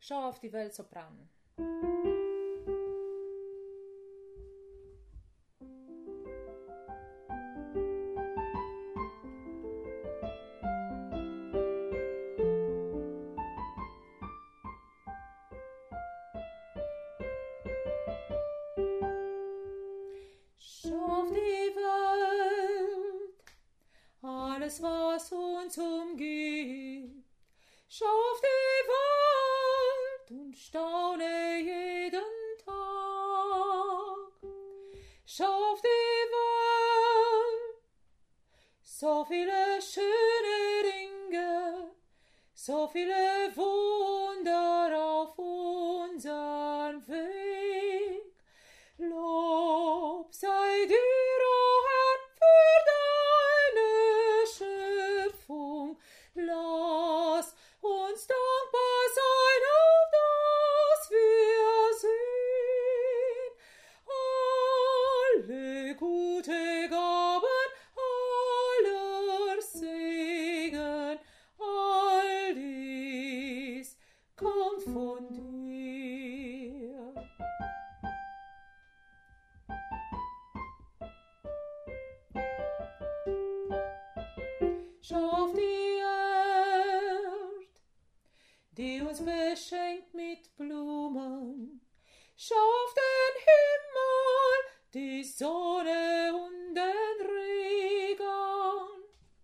Schau auf die Weltsopran. Schau auf die Welt, alles was uns umgibt. Schau auf die Welt und staune jeden Tag. Schau auf die Welt, so viele schöne Dinge, so viele Wunder auf unserem Weg. Lob sei dir, o Herr, für deine Schöpfung. Lass uns dankbar sein, auf dass wir sehen. Alle gute Gaben, aller Segen, all dies kommt von dir. Schau auf die Erde, die uns beschenkt mit Blumen. Schau auf den Himmel, die Sonne und den Regen.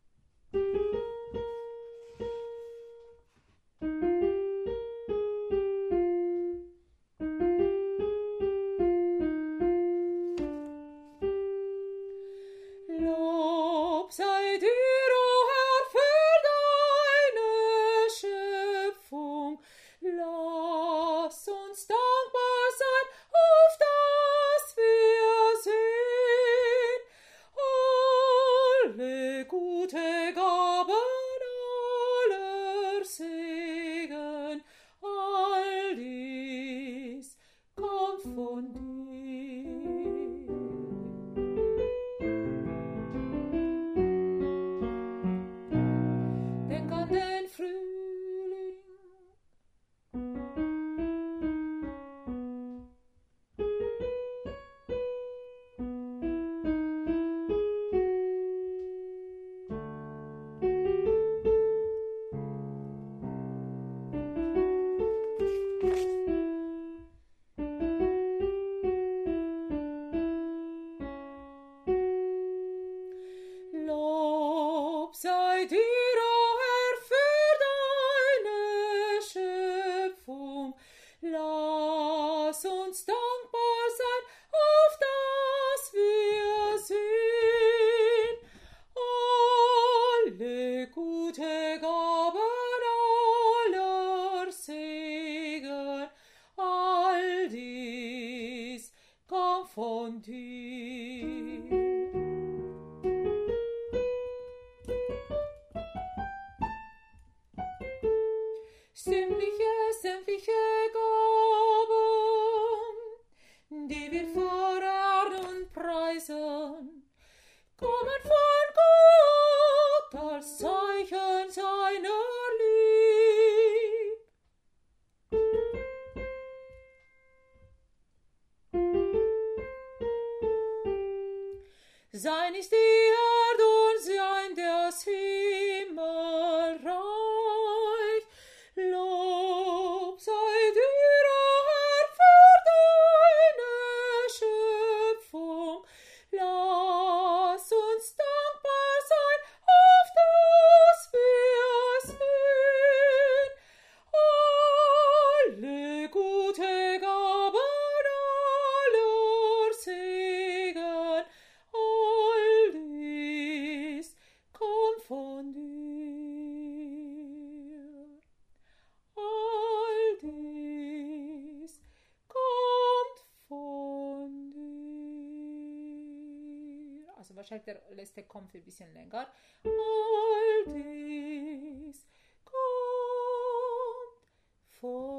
Lob sei dir, o Herr, für deine Schöpfung. Lass uns dankbar sein, auf dass wir sehen. Alle gute Gaben, aller Segen, all dies kommt von dir. Denk an den Frühling, Lob sei dir, o Herr, für deine Schöpfung. Lass uns dankbar sein, auf dass wir sehen. Alle gute Gaben, aller Segen, all dies kommt von dir. Sämtliche Gaben, die wir verehren und preisen, kommen von Gott als Zeichen seiner Liebe. Sein ist die Erde und sein das Himmelreich. Lob sei dir, o Herr, für deine Schöpfung. Lass uns dankbar sein, auf dass wir sehen. Alle gute Gaben, aller Segen, all dies kommt von dir. All dies kommt von dir. Also wahrscheinlich der letzte kommt ein bisschen länger. All dies kommt von